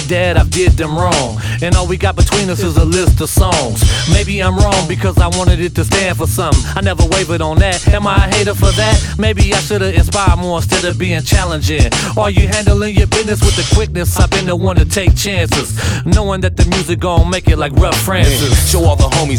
that I've did them wrong, and all we got between us is a list of songs. Maybe I'm wrong because I wanted it to stand for something. I never wavered on that. Am I a hater for that? Maybe I should've inspired more instead of being challenging. Are you handling your business with the quickness? I've been the one to take chances, knowing that the music gon' make it like Rough Francis. Show all the homies